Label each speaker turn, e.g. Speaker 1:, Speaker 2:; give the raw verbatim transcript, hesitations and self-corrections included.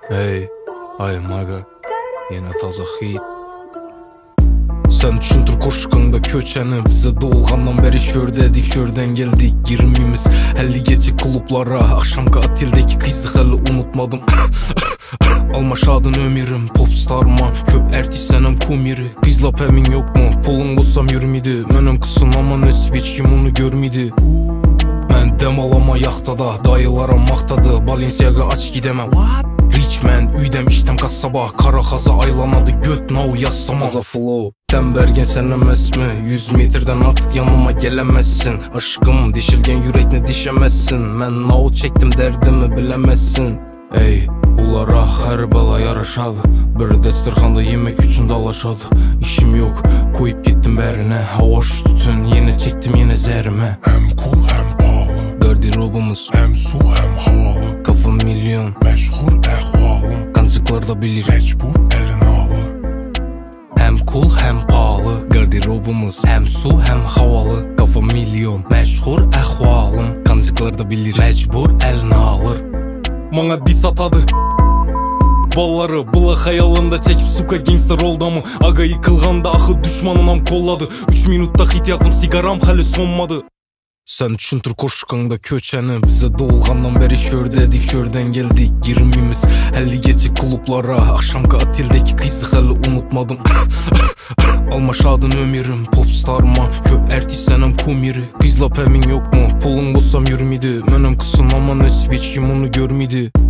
Speaker 1: Hey, ay maga, yine taza hit. Sen düşündür koşkanda köçeni, bize doğulgandan beri şördedik, şörden geldik girmemiz. Elli gece klublara, akşamki atildeki kızı hali unutmadım. Alma şadın ömürüm, popstarma, köp ertişsenem kumiri. Kızlap emin yok mu, pulun olsam yürümidi. Menem kısın ama nesip hiç kim onu görmidi. Ben dem alama yaxtada, dayılara maqtadı. Balenciaga aç gidemem. Richman, üydem iştem kasaba. Kara xaza aylanadı, göt nau yazsam aza flow. Dem bergen sen emesmi, yüz metrden artık yanıma gelemezsin. Aşkım, dişilgen yürekne dişemezsin. Men nau çektim derdimi bilemezsin. Ey, ulara her bela yaraşadı. Bir destirxanda yemek üçün dalaşadı. İşim yok, koyup gittim berine. Hoş tutun, yine çektim yine zerime.
Speaker 2: Hem cool hem pahalı,
Speaker 1: garderobumuz
Speaker 2: hem su hem havalı.
Speaker 1: Kafam milyon,
Speaker 2: meşhur ehvalım.
Speaker 1: Kancıklar da bilir,
Speaker 2: mecbur elin alır.
Speaker 1: Hem cool hem pahalı, garderobumuz hem su hem havalı. Kafam milyon, meşhur ehvalım. Kancıklar da bilir, mecbur elin alır. Bana dis atadı balları, bula hayalında çekip suka gangster oldu mu? Aga yıkılganda ahı düşmanınam kolladı. Üç minutta hit yazdım, sigaram hali sonmadı. Sen düşündür koşkanda köçeni, bize doğulgandan beri şördedik, şörden geldik girmemiz. Elli gece klublara, akşamki atildeki kızı hali unutmadım. Alma şadın ömürüm, popstarma, köp ertişsenem kumiri. Kızlap emin yok mu, pulun olsam yürümidi. Menem kısın ama nesip hiç kim onu görmedi.